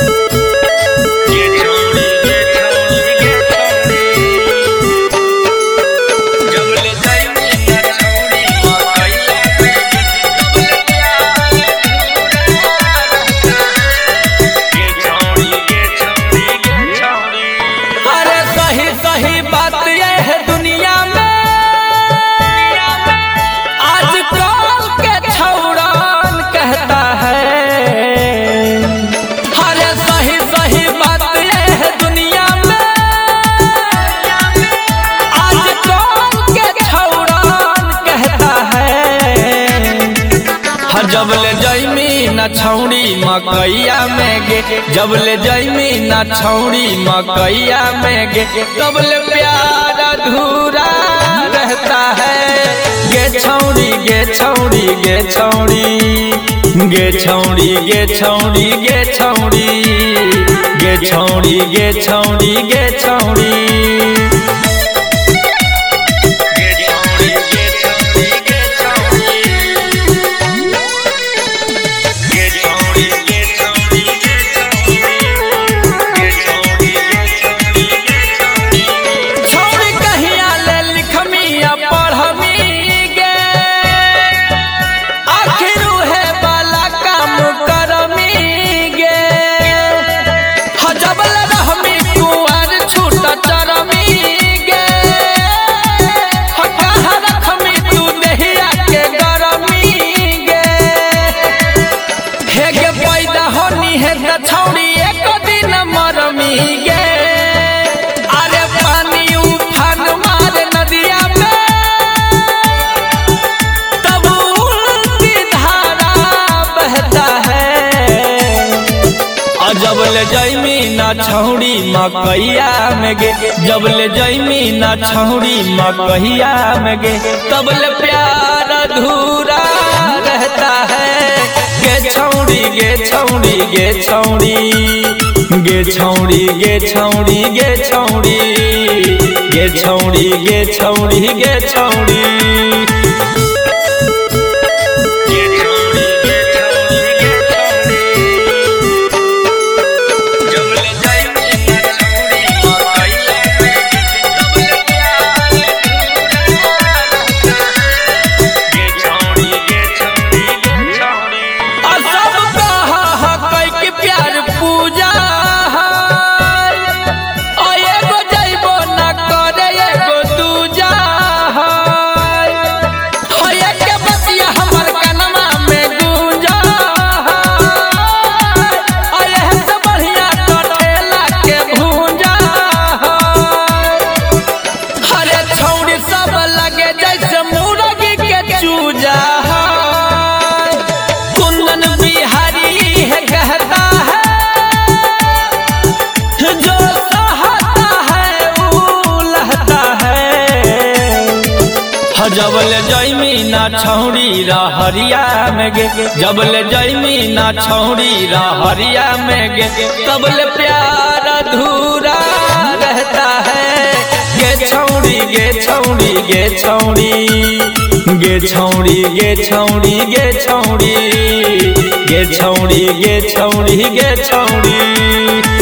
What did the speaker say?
जबले जैमी न छौड़ी मकैया में गे, जबले जैमी न छौड़ी मकैया में गे, तबले प्यार अधूरा रहता है। गे छौड़ी गे छौड़ी गे छौड़ी गे छौड़ी गे छौड़ी गे छौड़ी गे छौड़ी गे छौड़ी गे छौड़ी छौड़ी एक दिन मरमी गे। अरे पानी उफान मारे नदिया में, तब उल्टी धारा बहता है। और जबले जैमी न छौड़ी मकैया में गे, जबले जैमी न छौड़ी मकैया में गे, तबले प्यार अधूरा रहता है। गे छौड़ी गे छौड़ी गे छौड़ी गे छौड़ी गे छौड़ी गे छौड़ी गे छौड़ी गे छौड़ी गे छौड़ी जबले जैमी न छौड़ी रहरिया में गे, जबले जैमी न छौड़ी रहरिया में गे, तबले प्यार अधूरा रहता है। गे छौड़ी गे छौड़ी गे छौड़ी गे छौड़ी गे छौड़ी गे छौड़ी गे छौड़ी गे छौड़ी गे छौड़ी